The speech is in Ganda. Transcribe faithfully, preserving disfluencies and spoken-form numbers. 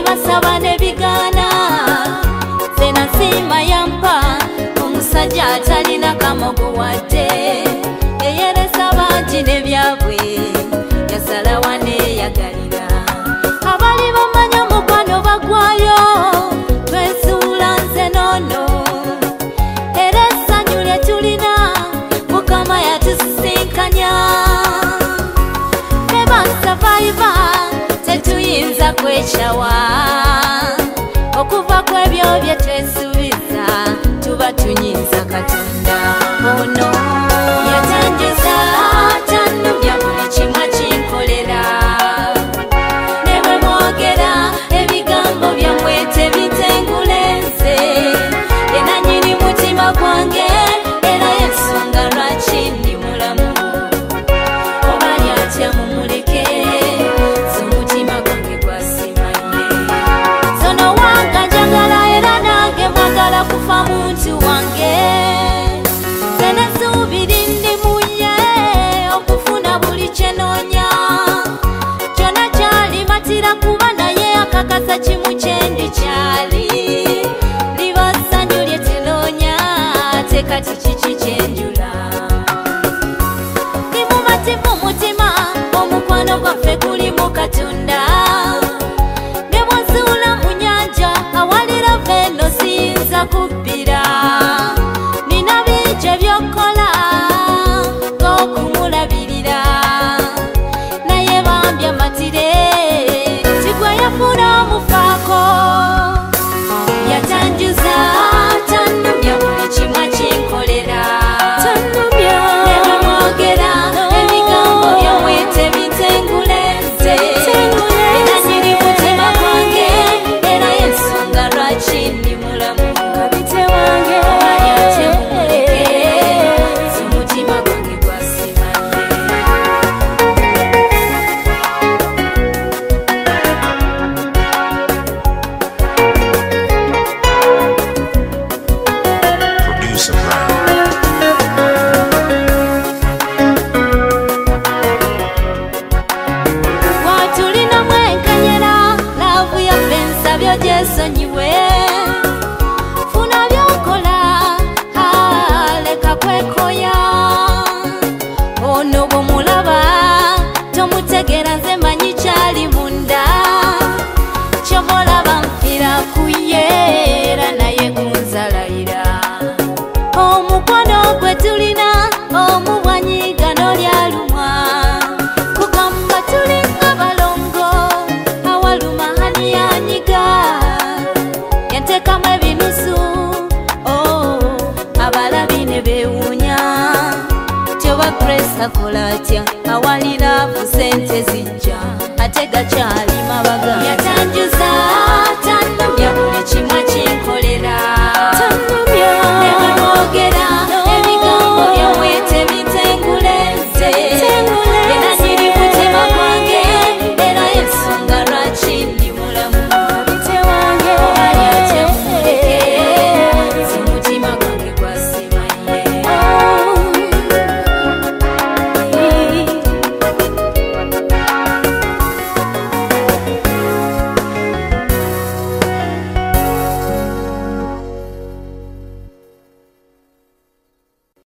basaba ne bigana sena sima yampa omusajja atalina kamogo wadde eyeresa bangi ne byabwe yasala wane yagalira abali bamanya mukwano bagwayo twesuula nze nono era essanyu lye tulina mukama yatusisinkanya ne basavaiva tetuyinza kwekyawa okuva kwebyo bye twesuubiza tuba tunyinza katonda ono yatanjuza tannumya buli kimu kinkolera ne bwe mwogera ebigambo byammwe tebitengulenze ye nannyini mutima gwange era yensonga lwaki ndi mulamu obali atya mumuleke z'omutima gwange gwasimanye zono wanga njagala era nange mwagala kufa muntu wange sene suubiri ndi muye okufuna buli kyenoonya kyonna kyali matira kuba naye akakasa kimu kyendi kyali liba ssanyu lye tenoonya ate kati kiki kyenjula ndi mumativu mutima omukwano gwaffe gulimu katonda ne bwazuula mu nyanja awalira veno siyinza kubbira nina bingi ebyokukola ng'okumulabirira naye bambi amatire tigwe yafuna omufaako yatanjuza tannumya buli kimu akinkolera ne bwe mwogera ebigambo byammwe tebitengulenze era nyiri mutima gwange era yensonga lwaki ndi mulamu kabite wange obali ate mumuleke z'omutima gwange gwasimanye Producer Brian. watulina mwenkanyera laavu yaffe nsabyo gyesonyiwe funa byokola leka kwekoya ono bw'omulaba tomutegera nze manyi kyali munda kyomulaba mpira kuye era naye kunzalayira omukono gwe tulina omubwanyigano lyalumwa kugamba tulinga balongo awaluma hani yanyiga yantekamu ebinusu oh, abalabi ne beewuunya tyoba grace akola atya awalira fu sente zijja ate gakyali mabaga